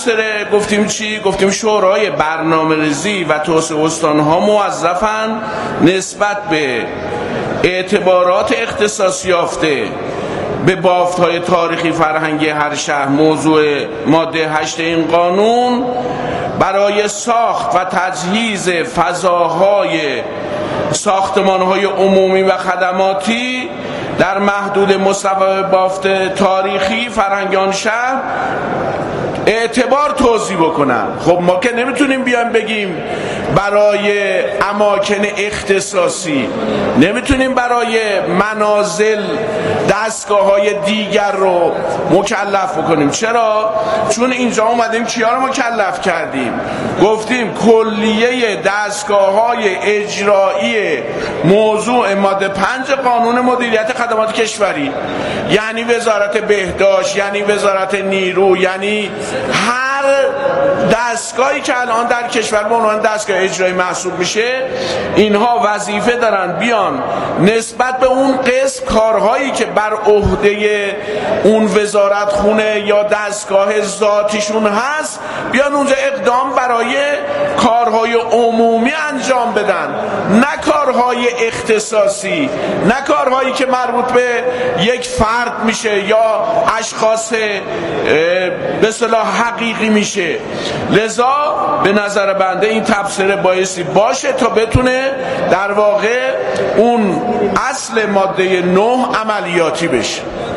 گفتیم چی؟ گفتیم شورای برنامه‌ریزی و توسعه استان‌ها موظفن نسبت به اعتبارات اختصاص یافته به بافت‌های تاریخی فرهنگی هر شهر موضوع ماده 8 این قانون برای ساخت و تجهیز فضاهای ساختمان‌های عمومی و خدماتی در محدود مصوبه بافت تاریخی فرهنگی آن شهر اعتبار توزیع بکنن. خب ما که نمیتونیم بیان بگیم برای اماکن اختصاصی، نمیتونیم برای منازل دستگاه‌های دیگر رو مکلف بکنیم. چرا؟ چون اینجا اومدیم کیا رو مکلف کردیم؟ گفتیم کلیه دستگاه‌های اجرایی موضوع ماده 5 قانون مدیریت خدمات کشوری، یعنی وزارت بهداشت، یعنی وزارت نیرو، یعنی هر دستگاهی که الان در کشور به عنوان دستگاه اجرایی محسوب میشه، اینها وظیفه دارن بیان نسبت به اون قسم کارهایی که بر عهده اون وزارت خونه یا دستگاه ذاتیشون هست بیان اونجا اقدام برای کارهای عمومی انجام بدن، نه کارهای اختصاصی، نه کارهایی که مربوط به یک فرد میشه یا اشخاص به اصطلاح حقیقی میشه. لذا به نظر بنده این تبصره بایستی باشه تا بتونه در واقع اون اصل ماده 9 عملیاتی بشه.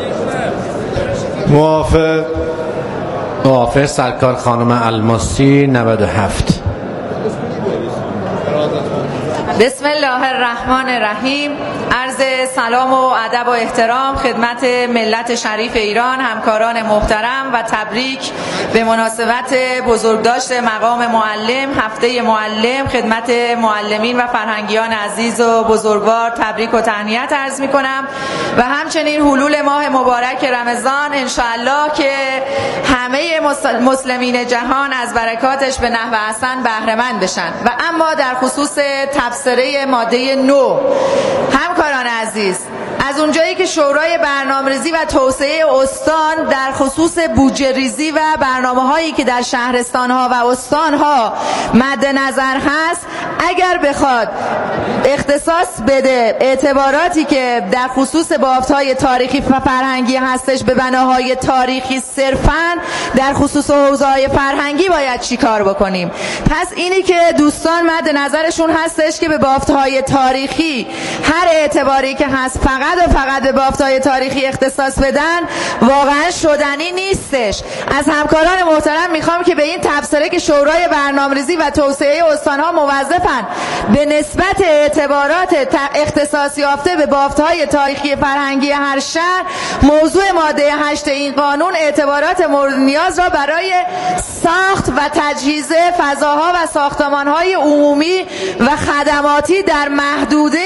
موافق سرکار خانم الماسی 97. بسم الله الرحمن الرحیم. عرض سلام و ادب و احترام خدمت ملت شریف ایران، همکاران محترم و تبریک به مناسبت بزرگداشت مقام معلم، هفته معلم. خدمت معلمین و فرهنگیان عزیز و بزرگوار تبریک و تهنیت عرض می کنم و همچنین حلول ماه مبارک رمضان انشاءالله که همه مسلمین جهان از برکاتش به نحو احسن بهره مند بشن. و اما در خصوص تبصره ماده 9، همکاران عزیز، از اونجایی که شورای برنامه‌ریزی و توسعه استان در خصوص بودجه ریزی و برنامه‌هایی که در شهرستان‌ها و استان‌ها مد نظر هست، اگر بخواد اختصاص بده اعتباراتی که در خصوص بافت‌های تاریخی و فرهنگی هستش به بناهای تاریخی صرفاً در خصوص حوزه‌های فرهنگی باید چی کار بکنیم؟ پس اینی که دوستان مد نظرشون هستش که به بافت‌های تاریخی هر اعتباری که هست فقط به بافت‌های تاریخی اختصاص بدن واقعا شدنی نیستش. از همکاران محترم میخوام که به این تبصره که شورای برنامه‌ریزی و توسعه استان‌ها موظفن به نسبت اعتبارات اختصاص یافته به بافت‌های تاریخی فرهنگی هر شهر موضوع ماده 8 این قانون اعتبارات مورد نیاز را برای ساخت و تجهیز فضاها و ساختمان‌های عمومی و خدماتی در محدوده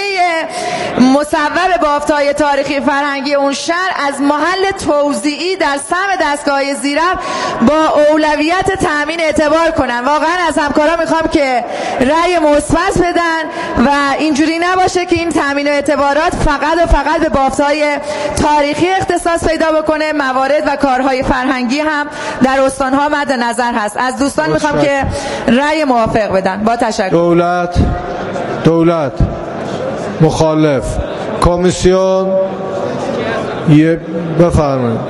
مصوب بافت‌های تاریخی فرهنگی اون شهر از محل توزیعی در سهم دستگاه زیرف با اولویت تامین اعتبار کنن. واقعا از همکاران میخوام که رأی مثبت بدن و اینجوری نباشه که این تامین اعتبارات فقط به بافت‌های تاریخی اختصاص پیدا بکنه، موارد و کارهای فرهنگی هم در استان‌ها مد نظر هست. از دوستان میخوام که رأی موافق بدن. با تشکر. دولت مخالف. کمیسیون بفرمایید.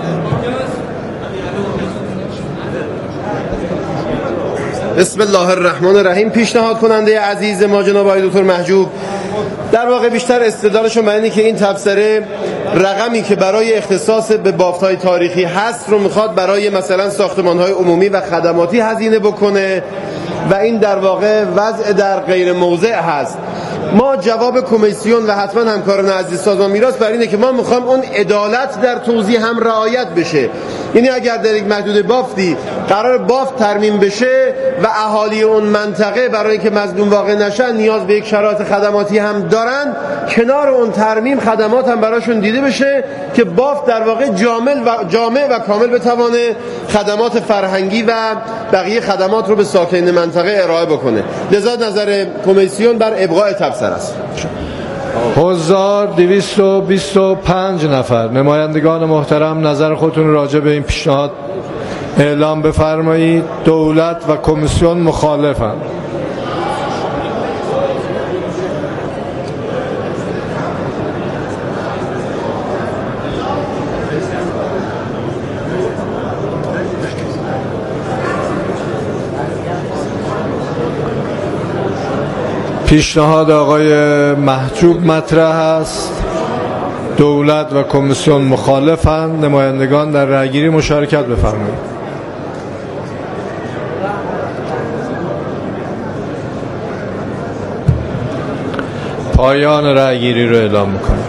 بسم الله الرحمن الرحیم. پیشنهاد کننده عزیز ما جناب آقای دکتر محجوب در واقع بیشتر استدلالشون برای اینه که این تبصره رقمی که برای اختصاص به بافت‌های تاریخی هست رو میخواد برای مثلا ساختمان‌های عمومی و خدماتی هزینه بکنه و این در واقع وضع در غیر موضع هست. ما جواب کمیسیون و حتما همکاران عزیز سازمان میراث بر اینه که ما میخوام اون عدالت در توزیع هم رعایت بشه. یعنی اگر در یک محدوده بافتی قرار بافت ترمیم بشه و اهالی اون منطقه برای اینکه مظلوم واقع نشن نیاز به یک شرایط خدماتی هم دارن، کنار اون ترمیم خدمات هم براشون دیده بشه که بافت در واقع جامع و کامل بتوانه خدمات فرهنگی و بقیه خدمات رو به ساکنین منطقه ارائه بکنه. لذا نظر کمیسیون بر ابقاء تبصره است. حضار 225 نفر. نمایندگان محترم نظر خودتون راجع به این پیشنهاد اعلام بفرمایید. دولت و کمیسیون مخالفند. پیشنهاد آقای محجوب مطرح است. دولت و کمیسیون مخالفند. نمایندگان در رأیگیری مشارکت بفرمایید. پایان رأیگیری رو اعلام میکنم.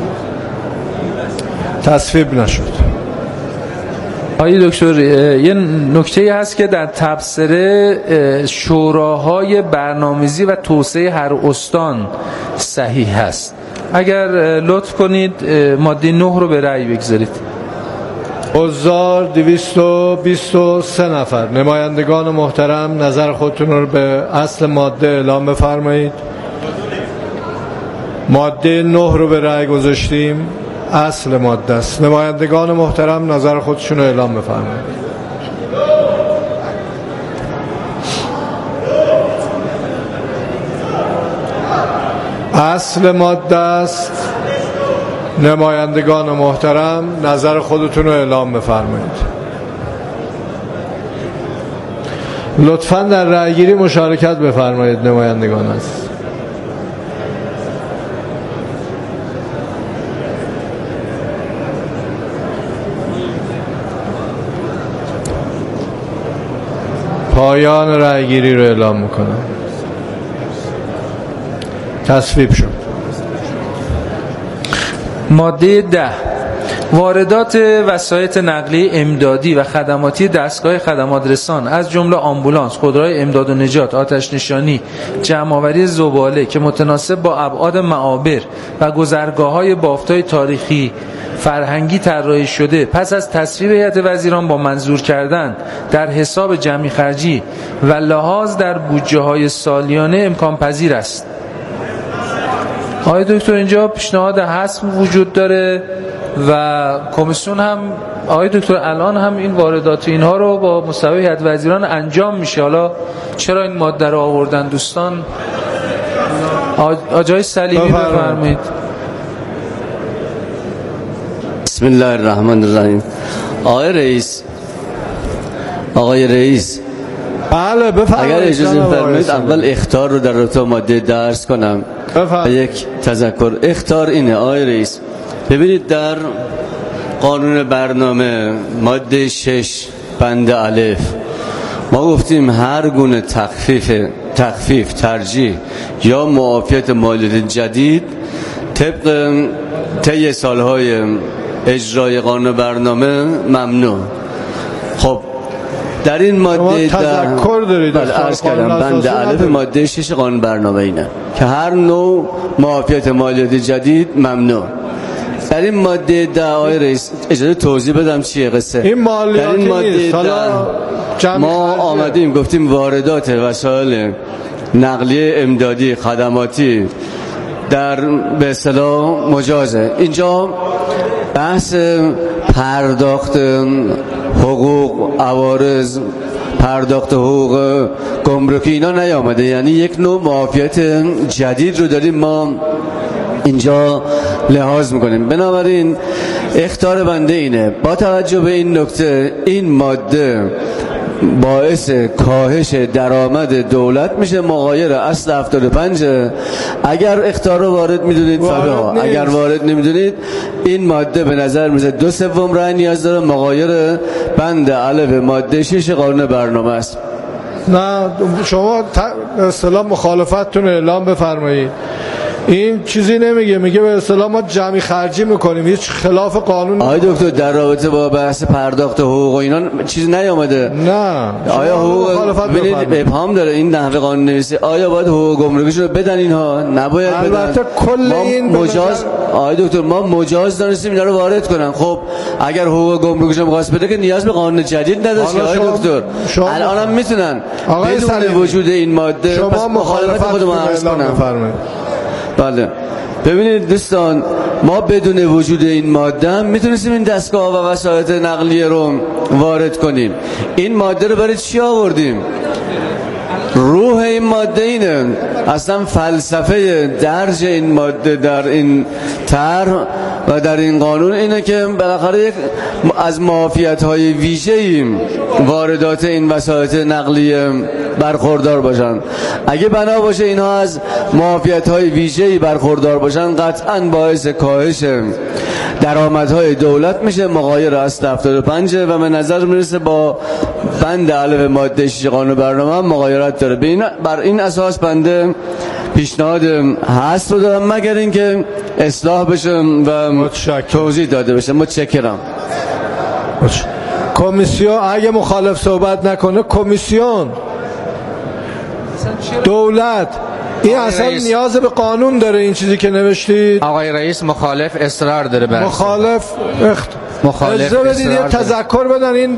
تصویب نشد. آقای دکتر، یه نکته هست که در تبصره شوراهای برنامه‌ریزی و توسعه هر استان صحیح هست. اگر لطف کنید ماده 9 رو به رأی بگذارید. حضار 223 نفر. نمایندگان محترم نظر خودتون رو به اصل ماده اعلام بفرمایید. ماده 9 رو به رأی گذاشتیم. اصل ماده است. نمایندگان محترم نظر خودشون رو اعلام بفرمایید. اصل ماده است. نمایندگان محترم نظر خودتون رو اعلام بفرمایید. لطفاً در رأیگیری مشارکت بفرمایید. نمایندگان است. پایان رأیگیری رو اعلام میکنم. تصویب شد. ماده 10 واردات وسایط نقلیه امدادی و خدماتی دستگاه خدمات رسان از جمله آمبولانس، خودروهای امداد و نجات، آتش نشانی، جمع‌آوری زباله که متناسب با ابعاد معابر و گذرگاه‌های بافت‌های تاریخی فرهنگی طراحی شده پس از تصویب هیئت وزیران با منظور کردن در حساب جمعی خرجی و لحاظ در بودجه‌های سالیانه امکان پذیر است. آقای دکتر، اینجا پیشنهاد حذف وجود داره و کمیسیون هم آقای دکتر الان هم این واردات اینها رو با مصوبه هیئت وزیران انجام میشه. حالا چرا این ماده رو آوردن دوستان؟ آقای سلیمی بفرمایید. بسم الله الرحمن الرحیم. آقای رئیس بله بفرمایید. اگر اجازه بفرمایید اول اخطار رو در رابطه ماده درس کنم. یک تذکر اخطار اینه آقای رئیس. ببینید در قانون برنامه ماده 6 بند الف ما گفتیم هر گونه تخفیف ترجیح یا معافیت مالیاتی جدید طبق طی سالهای اجرای قانون برنامه ممنوع. خب در این ماده تذکر دارید؟ بله عرض کردم بند الف ماده 6 قانون برنامه اینه که هر نوع معافیت مالیاتی جدید ممنوع. در این ماده 10 آقای رئیس اجازه توضیح بدم چیه قصه. این مالیاتی نیست. ما آمدیم گفتیم واردات وسایل نقلیه امدادی خدماتی در به اصطلاح مجازه. اینجا بحث پرداخت حقوق عوارض، پرداخت حقوق گمرکی اینا نیامده، یعنی یک نوع معافیت جدید رو داریم ما اینجا لحاظ میکنیم. بنابراین اخطار بنده اینه با توجه به این نکته این ماده باعث کاهش درآمد دولت میشه مغایر اصل 75. اگر اخطار رو وارد میدونید فبها، اگر وارد نمیدونید این ماده به نظر میاد 2/3 رأی نیاز داره مغایر بند الف ماده 6 قانون برنامه است. نه شما به اصطلاح مخالفتتون اعلام بفرمایید. این چیزی نمیگه، میگه به اصطلاح ما جمعی خرجی میکنیم، هیچ خلاف قانون. آقای دکتر در رابطه با بحث پرداخت حقوق و اینا چیزی نیامده. نه آیا حقوق ببینید ابهام داره این نحوه قانون نویسی. آیا باید حقوق گمرکیشون رو بدن اینها؟ نباید بدن. البته کل این مجاز آقای دکتر ما مجاز دانستیم اینا رو وارد کنن. خب اگر حقوق گمرکیشون می‌خواست بده که نیاز به قانون جدید نداشت آقای دکتر. الان هم میتونن بدون وجود این ماده شما مخالفت خودمون عرض کنم. بله ببینید دوستان، ما بدون وجود این ماده میتونستیم این دستگاه و وسایط نقلیه رو وارد کنیم. این ماده رو برای چی آوردیم؟ روح این ماده اینه، اصلا فلسفه درج این ماده در این طرح و در این قانون اینه که بالاخره از معافیت‌های ویژه‌ای واردات این وسایط نقلیه برخوردار باشن. اگه بنا باشه اینها از معافیت‌های ویژه‌ای برخوردار باشن، قطعاً باعث کاهش درآمدهای دولت میشه، مغایر از 75 و به نظر میرسه با بند الف ماده 6 قانون برنامه هم مغایرت داره. بر این اساس بنده پیشنهاد حذف رو دارم، مگر اینکه اصلاح بشه و توضیح داده بشه. متشکرم. کمیسیون اگه مخالف صحبت نکنه، کمیسیون، دولت، این اصلا نیاز به قانون داره؟ این چیزی که نوشتید آقای رئیس مخالف اصرار داره بر مخالف مخالف اجازه بدید یه تذکر بدن، این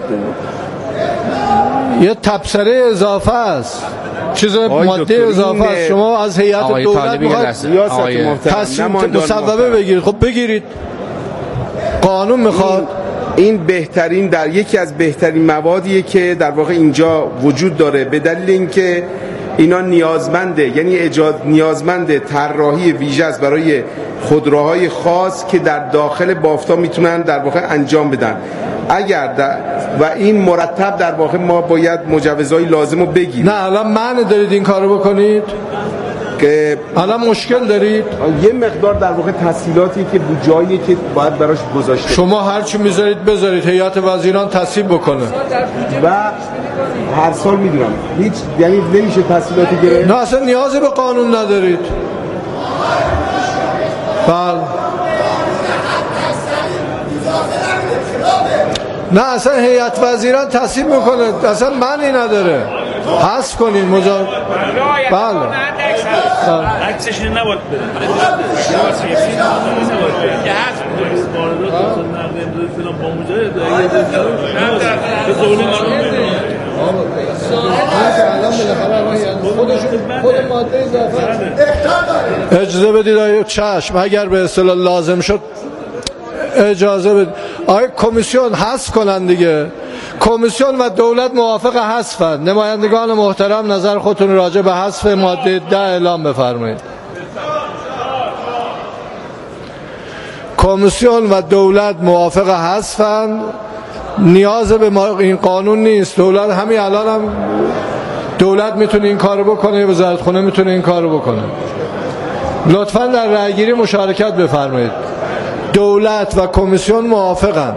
یه تبصره اضافه است، چیز ماده اضافه است. شما از هیئت دولت میخواید مصوبه بگیرید، خب بگیرید. قانون میخواد. این بهترین، در یکی از بهترین موادیه که در واقع اینجا وجود داره، به دلیل اینکه اینا نیازمنده، یعنی نیازمنده طراحی ویژه است برای خودروهای خاص که در داخل بافتا میتونن در واقع انجام بدن. و این مرتب در واقع ما باید مجوزهای لازم رو بگیریم. نه الان معنی دارید این کارو بکنید که الان مشکل دارید؟ یه مقدار در واقع تسهیلاتی که جایی که باید براش گذاشته، شما هر چی میذارید بذارید، هیئت وزیران تصویب بکنه و هر سال میدونم هیچ، یعنی نمیشه تسهیلاتی گرفت. نه اصلا نیازی به قانون ندارید. بله نه اصلا هیئت وزیران تصویب میکنه، اصلا معنی نداره. حذف کنین بله. عکسش نباید اجازه بدید. چشم، اگر به اصطلاح لازم شد اجازه بدید. کمیسیون حذف کنن دیگه. کمیسیون و دولت موافق حذفن. نمایندگان محترم نظر خودتون راجع به حذف ماده 10 اعلام بفرمایید. کمیسیون و دولت موافق حذفن. نیاز به این قانون نیست. دولت همین الان هم دولت میتونه این کارو بکنه، وزارت خونه میتونه این کارو بکنه. لطفاً در رأیگیری مشارکت بفرمایید. دولت و کمیسیون موافقن.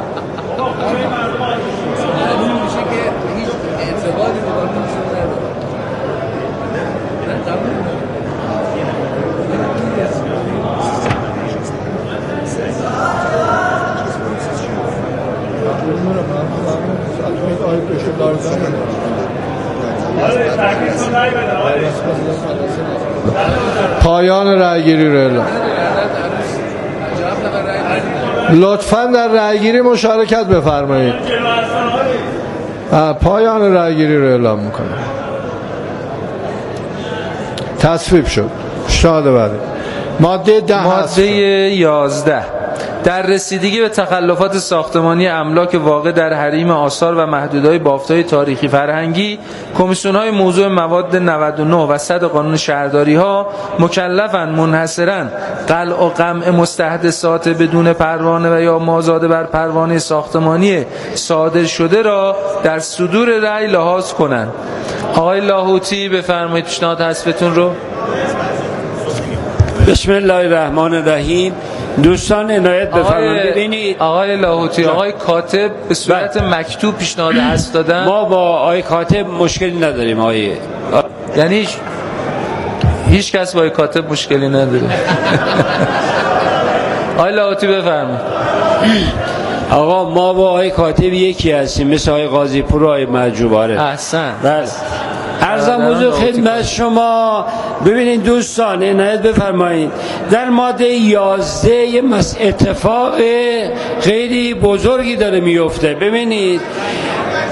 پایان رأیگیری رو اعلام. لطفاً در رأیگیری مشارکت بفرمایید. پایان رأیگیری رو اعلام میکنم. تصویب شد. شاد بعد ماده 10 ماده 11 در رسیدگی به تخلفات ساختمانی املاک واقع در حریم آثار و محدودهای بافت‌های تاریخی فرهنگی، کمیسیون‌های موضوع مواد 99 و 100 قانون شهرداری‌ها مکلفند منحصراً قلع و قمع مستحدثات بدون پروانه و یا مازاد بر پروانه ساختمانی صادر شده را در صدور رأی لحاظ کنند. آقای لاهوتی بفرمایید پیشنهاد حذفتون رو. بسم الله الرحمن الرحیم. دوستان عنایت بفرمایید. ببینید آقای لاهوتی، آقای کاتب به صورت مکتوب پیشنهاد حذف دادن. ما با آقای کاتب مشکلی نداریم. یعنی هیچ کس با آقای کاتب مشکلی نداره. آقای لاهوتی بفرمایید. آقا ما با آقای کاتب یکی هستیم، مثل آقای قاضی پور و آقای مرجوباره. احسن. بس عرضم حضور خدمت شما. ببینید دوستان عنایت بفرمایید. در ماده 11 یه اتفاق خیلی بزرگی داره میفته. ببینید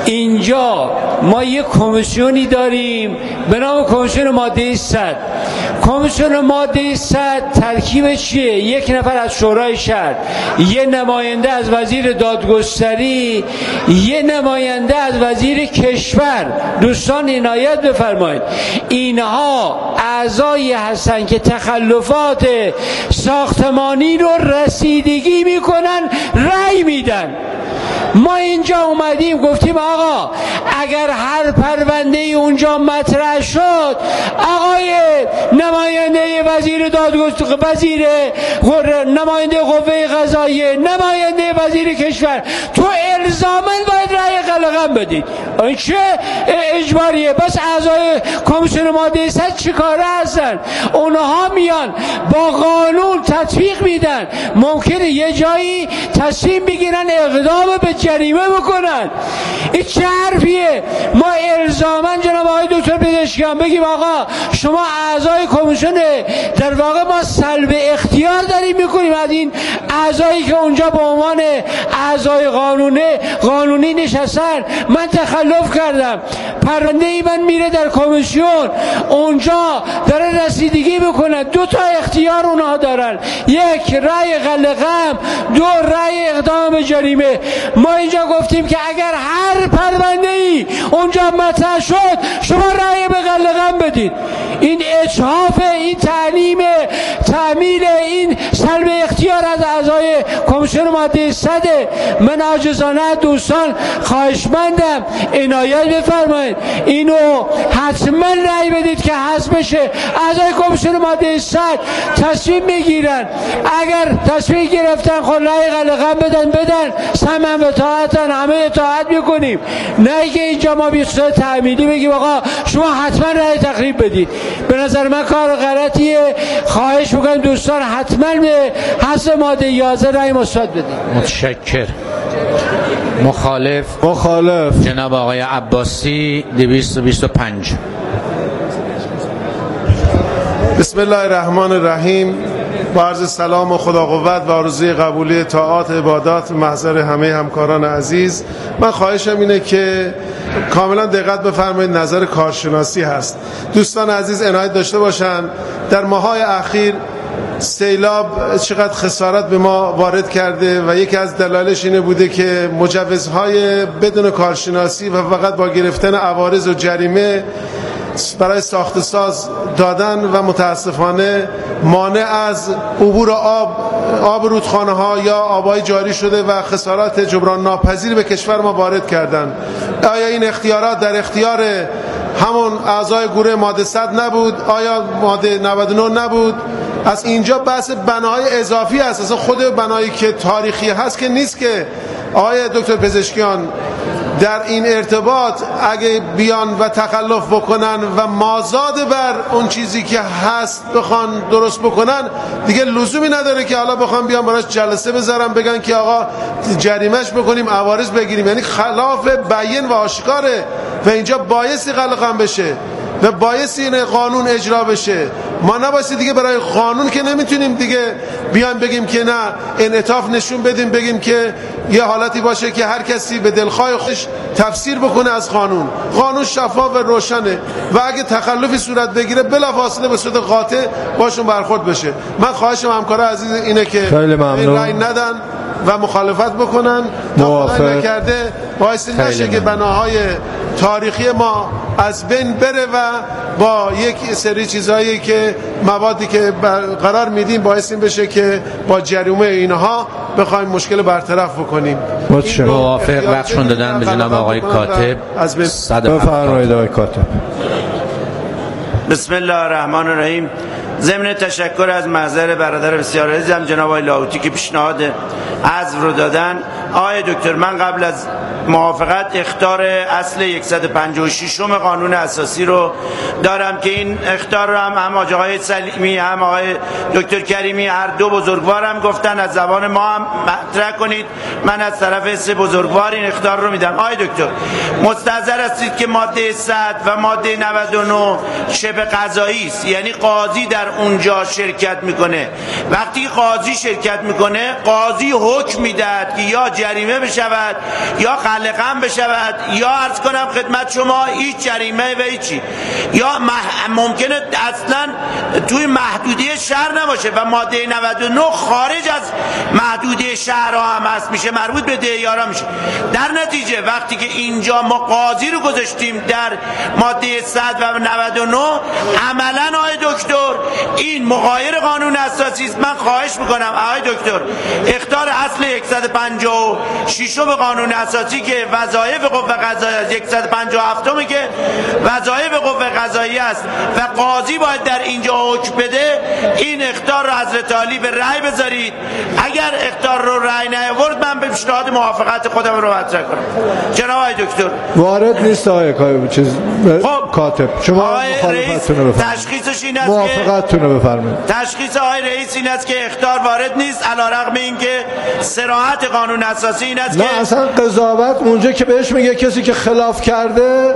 اینجا ما یک کمیسیونی داریم به نام کمیسیون ماده 100. کمیسیون ماده 100 ترکیب چیه؟ یک نفر از شورای شهر، یه نماینده از وزیر دادگستری، یه نماینده از وزیر کشور. دوستان عنایت بفرمایید، اینها اعضایی هستن که تخلفات ساختمانی رو رسیدگی میکنن، رأی میدن. ما اینجا اومدیم گفتیم آقا اگر هر پرونده اونجا مطرح شد، آقای نماینده وزیر دادگستری، نماینده قوه قضاییه، نماینده وزیر کشور، تو الزاماً باید رأی قلقم بدید. این چه اجباریه؟ بس اعضای کمیسیون ماده 100 چیکاره هستن؟ اونها میان با قانون تطبیق میدن، ممکنه یه جایی تصمیم بگیرن اقدام به جریمه بکنن. این چه حرفیه؟ ما الزاماً جناب آقای دکتر پزشکیان بگیم آقا شما اعضای کمیسیون، در واقع ما سلب اختیار داریم میکنیم از این اعضایی که اونجا به عنوان اعضای قانونی نشستن. من تخلف کردم، پرونده ای من میره در کمیسیون، اونجا داره رسیدگی میکنه. دو تا اختیار اونها دارن، یک رأی قلقم، دو رأی اقدام به جریمه. ما اینجا گفتیم که اگر هر پرونده ای اونجا مطرح شد شما رأی به قلقم بدید. این اجحاف، این تعمیل این سلب اختیار از اعضای کمیسیون ماده 100. من عاجزانه دوستان خواهشمندم عنایت بفرمایید، اینو حتما رأی بدید که حذف بشه. اعضای کمیسیون ماده 100 تصمیم میگیرن، اگر تصمیم گرفتن خود رأی قلقم بدن، سمعا و طاعتن، همه اطاعت میکنیم. نه که اینجا ما به صورت تعمیدی بگیم آقا شما حتما رأی تخریب بدید. به نظر من کار غلطیه. خواهش میکنم دوستان حتما به حذف ماده 11 رأی مثبت بدید. متشکر. مخالف جناب آقای عباسی 225. بسم الله الرحمن الرحیم. با عرض سلام و خدا قوت و آرزوی قبولی طاعات عبادات محضر همه همکاران عزیز، من خواهشم اینه که کاملا دقت بفرمایید، نظر کارشناسی هست. دوستان عزیز عنایت داشته باشن، در ماه‌های اخیر سیلاب چقدر خسارت به ما وارد کرده و یکی از دلایلش اینه بوده که مجوزهای بدون کارشناسی و فقط با گرفتن عوارض و جریمه برای ساخت ساز دادن و متاسفانه مانع از عبور آب رودخانه ها یا آبای جاری شده و خسارات جبران ناپذیر به کشور ما وارد کردن. آیا این اختیارات در اختیار همون اعضای گروه ماده 100 نبود؟ آیا ماده 99 نبود؟ از اینجا بحث بناهای اضافی هست. اصلا خود بنایی که تاریخی هست که نیست که آقای دکتر پزشکیان در این ارتباط اگه بیان و تخلف بکنن و مازاد بر اون چیزی که هست بخوان درست بکنن، دیگه لزومی نداره که حالا بخوام بیان براش جلسه بذارم بگن که آقا جریمهش بکنیم، عوارض بگیریم. یعنی خلاف بیان و آشکاره و اینجا بایستی قلقم بشه و بایستی این قانون اجرا بشه. ما نبایستی دیگه برای قانون که نمیتونیم دیگه بیان بگیم که نه، انعطاف نشون بدیم بگیم که یه حالتی باشه که هر کسی به دلخواه خودش تفسیر بکنه از قانون. قانون شفاف و روشنه و اگه تخلفی صورت بگیره بلافاصله به صورت قاطع باشون برخورد بشه. من خواهشم همکارا عزیز اینه که این رأی ندن و مخالفت بکنن تا خدای نکرده باعث نشه که بناهای تاریخی ما از بین بره و با یک سری چیزهایی که موادی که قرار میدیم باعث این بشه که با جریمه اینها بخوایم مشکل برطرف بکنیم. موافق بخشون دادن به جناب آقای کاتب. بفرمایید آقای کاتب. بسم الله الرحمن الرحیم. ضمن تشکر از محضر برادر بسیار عزیزم جناب آقای لاهوتی که پیشنهاد حذف رو دادن. آقای دکتر، من قبل از موافقت اخطار اصل 156 قانون اساسی رو دارم که این اخطار رو هم آقای سلیمی هم آقای دکتر کریمی هر دو بزرگوارم گفتن از زبان ما هم مطرح کنید. من از طرف سه بزرگوار این اخطار رو میدم. آقای دکتر، مستحضر هستید که ماده 100 و ماده 99 شبه قضایی است، یعنی قاضی در اونجا شرکت میکنه. وقتی قاضی شرکت میکنه، قاضی حکم میدهد که یا جریمه بشود یا محل غم بشود، یا عرض کنم خدمت شما هیچ جریمه و هیچی، یا ممکنه اصلا توی محدودیه شهر نباشه و ماده 99 خارج از محدودیه شهرها هم هست، میشه مربوط به دهیارا میشه. در نتیجه وقتی که اینجا ما قاضی رو گذاشتیم در ماده 100 و 99 عملا آقای دکتر این مغایر قانون اساسی است. من خواهش میکنم آقای دکتر اخطار اصل 156 به قانون اساسی که وظایف قوه قضاییه، 157 که وظایف قوه قضاییه است و قاضی باید در اینجا حکم بده، این اخطار رو حضرت عالی به رأی بذارید. اگر اخطار رو رأی نیاورد من به پیشنهاد موافقت خودم رو مطرح کنم. جناب آقای دکتر وارد نیست آقای چیز کاتب، شما مخالفتتون رو بفرمایید. تشخیصش این است موافقتتون رو بفرمایید. تشخیص آقای رئیس این است که اخطار وارد نیست، علیرغم اینکه صراحت قانون اساسی این است نه که اصلا قضاوت اونجا که بهش میگه کسی که خلاف کرده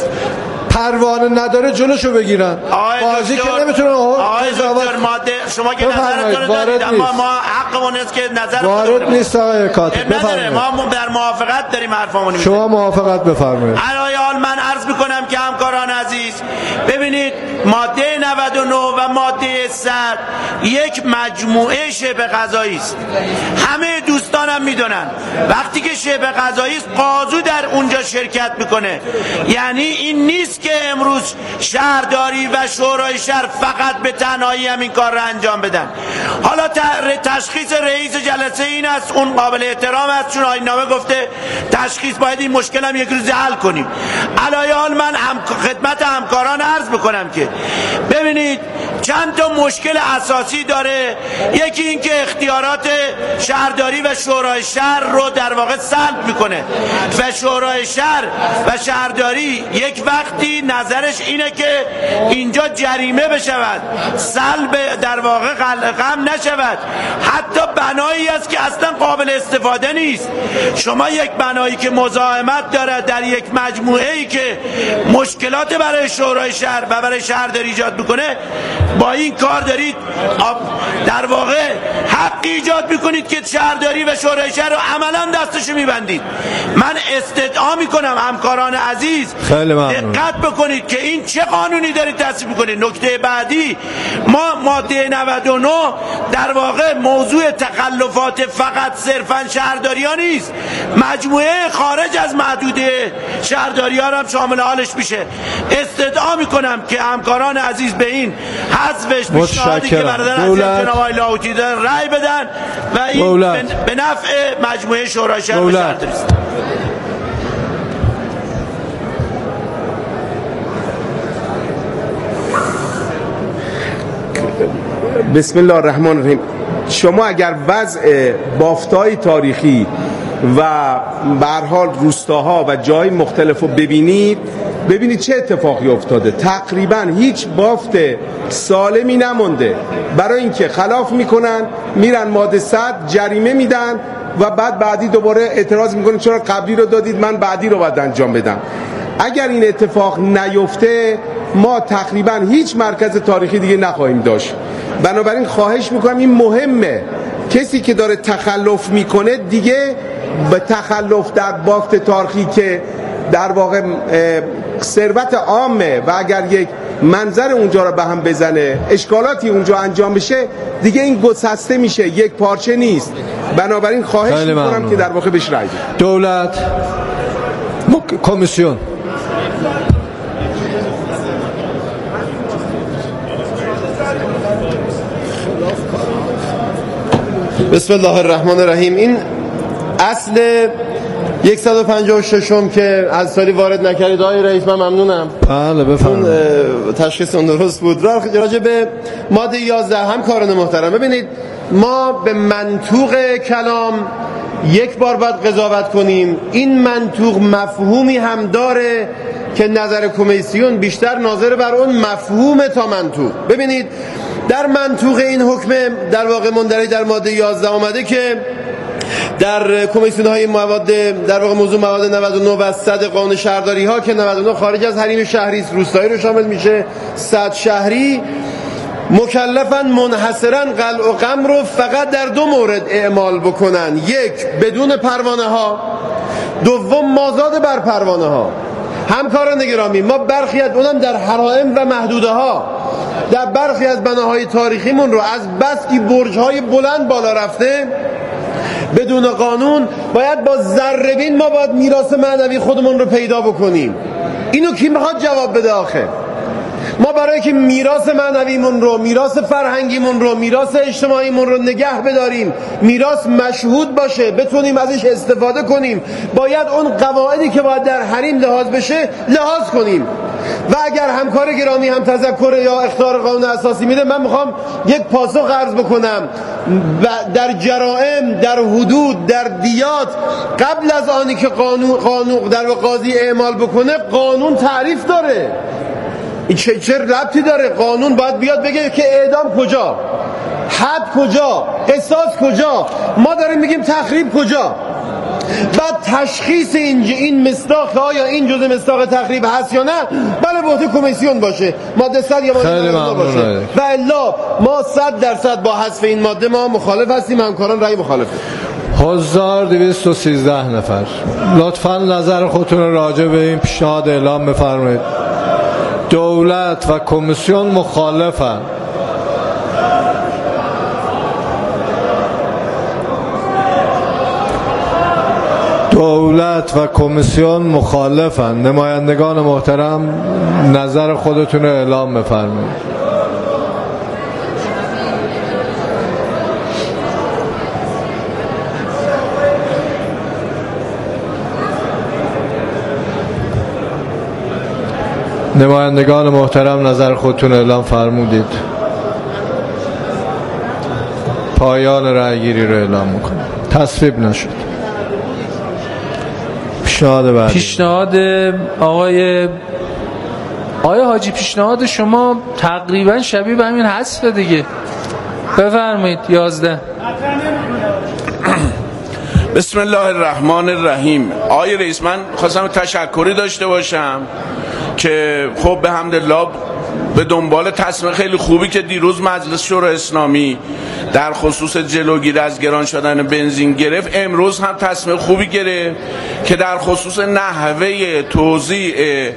پروانه نداره جلوشو بگیرن. قاضی که نمیتونه قضاوت ماده شما که نظرتون دارید، اما ما حقمون است که نظر وارد نیست آقای کاتب. بفرمایید. ما در موافقت داریم حرفمون میزنیم. شما موافقت بفرمایید. علی حال من عرض میکنم که همکاران عزیز ببینید ماده 99 و ماده 100 یک مجموعه شبه قضایی است. همه دوستانم میدونن وقتی که شبه قضایی است قاضی در اونجا شرکت میکنه. یعنی این نیست که امروز شهرداری و شورای شهر فقط به تنهایی هم این کار را انجام بدن. حالا تشخیص رئیس جلسه این است، اون قابل احترام است چون آیین‌نامه گفته تشخیص باید این مشکل هم یک روز حل کنیم. علی حال من خدمت همکاران عرض میکنم که ببینید چند تا مشکل اساسی داره. یکی این که اختیارات شهرداری و شورای شهر رو در واقع سلب میکنه و شورای شهر و شهرداری یک وقتی نظرش اینه که اینجا جریمه بشود، سلب در واقع غم نشود. حتی بنایی است که اصلا قابل استفاده نیست. شما یک بنایی که مزاحمت داره در یک مجموعه ای که مشکلات برای شورای شهر و برای شهرداری ایجاد میکنه، با این کار دارید در واقع حق ایجاد میکنید که شهرداری و شورای شهر رو عملا دستشو میبندید. من استدعا میکنم همکاران عزیز دقت بکنید که این چه قانونی دارید تصویب میکنید. نکته بعدی، ما ماده 99 در واقع موضوع تخلفات فقط صرفا شهرداری ها نیست، مجموعه خارج از محدوده شهرداری ها هم شامل حالش میشه. استدعا میکنم که همکاران عزیز به این حذفش پیشنهادی که برادر عزیز جناب آقای لاهوتی دارن رأی بدن و این به نفع مجموعه شورای شهر و شهرداری است. بسم الله الرحمن الرحیم. شما اگر وضع بافت‌های تاریخی و به هر حال روستاها و جای مختلف رو ببینید چه اتفاقی افتاده. تقریبا هیچ بافت سالمی نمونده. برای اینکه خلاف میکنن میرن ماده 100 جریمه میدن و بعدی دوباره اعتراض میکنن چرا قبلی رو دادید من بعدی رو باید انجام بدم. اگر این اتفاق نیفته ما تقریبا هیچ مرکز تاریخی دیگه نخواهیم داشت. بنابراین خواهش میکنم این مهمه، کسی که داره تخلف میکنه دیگه به تخلف در بافت تاریخی که در واقع ثروت عامه و اگر یک منظر اونجا رو به هم بزنه اشکالاتی اونجا انجام بشه دیگه این گسسته میشه، یک پارچه نیست. بنابراین خواهش میکنم که در واقع بهش رأی بدید. دولت کمیسیون بسم الله الرحمن الرحیم. این اصل 156 که از سالی وارد نکردید آقای رئیس من ممنونم. بله بفرمایید. تشخیص اون درست بود. راجع به ماده 11 همکاران محترم ببینید ما به منطوق کلام یک بار باید قضاوت کنیم. این منطوق مفهومی هم داره که نظر کمیسیون بیشتر ناظر بر اون مفهوم تا منطوق. ببینید در منطوق این حکم در واقع مندرج در ماده 11 آمده که در کمیسیون های مواد در واقع موضوع مواد 99 و 100 قانون شهرداری ها که 99 خارج از حریم شهری است روستایی رو شامل میشه، 100 شهری، مکلفن منحصرا قلع و قم رو فقط در دو مورد اعمال بکنن. یک بدون پروانه ها دوم مازاد بر پروانه ها. همکاران گرامی، ما برخی از اونم در حرائم و محدوده ها در برخی از بناهای تاریخیمون رو از بس که برج‌های بلند بالا رفته بدون قانون باید با ذره‌بین ما باید میراث معنوی خودمون رو پیدا بکنیم. اینو کی میخواد جواب بده آخه؟ ما برای که میراث معنویمون رو، میراث فرهنگیمون رو، میراث اجتماعیمون رو نگه بداریم، میراث مشهود باشه، بتونیم ازش استفاده کنیم، باید اون قواعدی که باید در حریم لحاظ بشه لحاظ کنیم. و اگر همکار گرامی هم تذکر یا اخطار قانون اساسی میده، من میخوام یک پاسخ عرض بکنم. در جرائم، در حدود، در دیات، قبل از آنی که قانون در قاضی اعمال بکنه، قانون تعریف داره. این چه ربطی داره؟ قانون باید بیاد بگه که اعدام کجا، حد کجا، قصاص کجا، ما داریم میگیم تخریب کجا. بعد تشخیص این مصداق، آیا این جزء مصداق تخریب هست یا نه، بله به عهده کمیسیون باشه، ماده 100 یا ماده 90 باشه. و الا ما 100% با حذف این ماده ما مخالف هستیم، همکاران رأی مخالف. حضار 213 نفر، لطفاً نظر خودتون راجع به این پیشنهاد اعلام بفرمایید. دولت و کمیسیون مخالفن. دولت و کمیسیون مخالفن. نمایندگان محترم نظر خودتون رو اعلام بفرمایید. نمایندگان محترم نظر خودتون اعلام فرمودید. پایان رأیگیری رو اعلام میکنم. تصویب نشد. پیشنهاد بعدی. پیشنهاد آقای حاجی، پیشنهاد شما تقریبا شبیه به همین حذف دیگه. بفرمایید. 11. بسم الله الرحمن الرحیم. آقای رئیس، من خواستم تشکری داشته باشم که خب به حمدالله به دنبال تصمیم خیلی خوبی که دیروز مجلس شورای اسلامی در خصوص جلوگیری از گران شدن بنزین گرفت، امروز هم تصمیم خوبی گرفت که در خصوص نحوه توزیع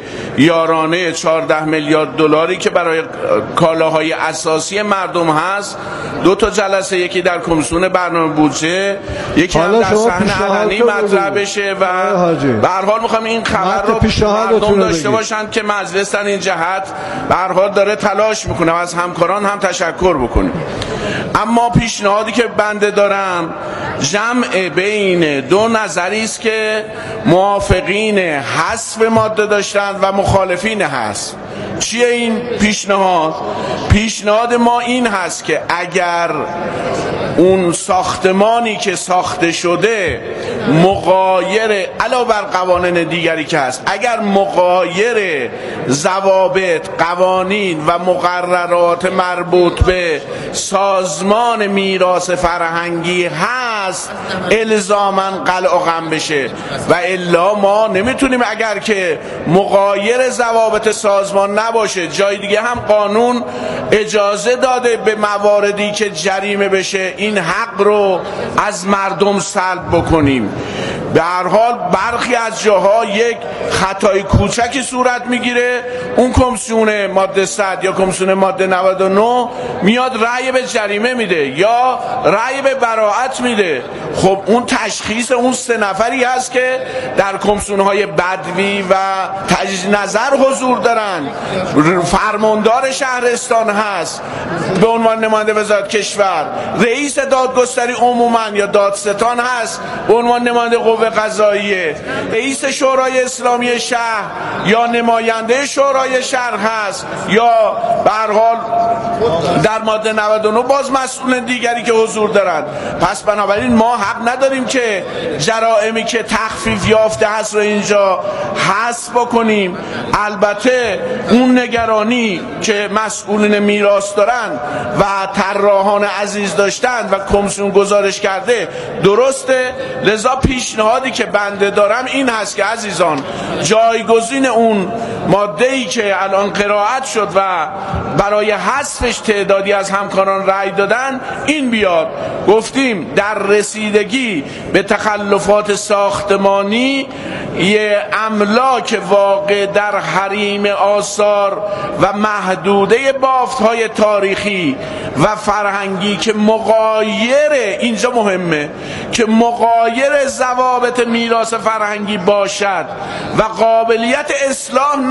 یارانه 14 میلیارد دلاری که برای کالاهای اساسی مردم هست، 2 تا جلسه، یکی در کمیسیون برنامه بودجه، یکی هم در صحن علنی مطرح بشه و به هر حال میخوام این خبر رو مردم داشته باشن که مجلس در این جهت به هر حال داره تلاش میکنه و از همکاران هم تشکر بکنیم. اما پیشنهادی که بنده دارم جمع بین 2 نظری است که موافقین حذف ماده داشتند و مخالفین حذف. چیه این پیشنهاد؟ پیشنهاد ما این هست که اگر اون ساختمانی که ساخته شده مغایر علاوه بر قوانین دیگری که هست، اگر مغایر ضوابط، قوانین و مقررات مربوط به سازمان میراث فرهنگی هست، الزاماً قلع و قم بشه. و الا ما نمیتونیم، اگر که مغایر ضوابط سازمان نباشه، جای دیگه هم قانون اجازه داده به مواردی که جریمه بشه این حق رو از مردم سلب بکنیم. به هر حال برخی از جاها یک خطای کوچکی صورت میگیره، اون کمیسیون ماده 100 یا کمیسیون ماده 99 میاد رأی به جریمه میده یا رأی به براءت میده. خب اون تشخیص اون 3 نفری هست که در کمیسیون‌های بدوی و تجدید نظر حضور دارن. فرماندار شهرستان هست به عنوان نماینده وزارت کشور، رئیس دادگستری عموما یا دادستان هست به عنوان نماینده قوه قضاییه، رئیس شورای اسلامی شهر یا نماینده شورای شهر هست، یا به هر حال در ماده 99 باز مسئولین دیگری که حضور دارند. پس بنابراین ما حق نداریم که جرائمی که تخفیف یافته هست رو اینجا حذف بکنیم. البته اون نگرانی که مسئولین میراث دارن و طراحان عزیز داشتن و کمیسیون گزارش کرده درسته، لذا پیشنهاد پیشنهادی که بنده دارم این هست که عزیزان جایگزین اون ماده‌ای که الان قرائت شد و برای حذفش تعدادی از همکاران رأی دادن این بیاد. گفتیم در رسیدگی به تخلفات ساختمانی یه املاک واقع در حریم آثار و محدوده بافت‌های تاریخی و فرهنگی که مغایر، اینجا مهمه، که مغایر ضوابط میراث فرهنگی باشد و قابلیت اصلاح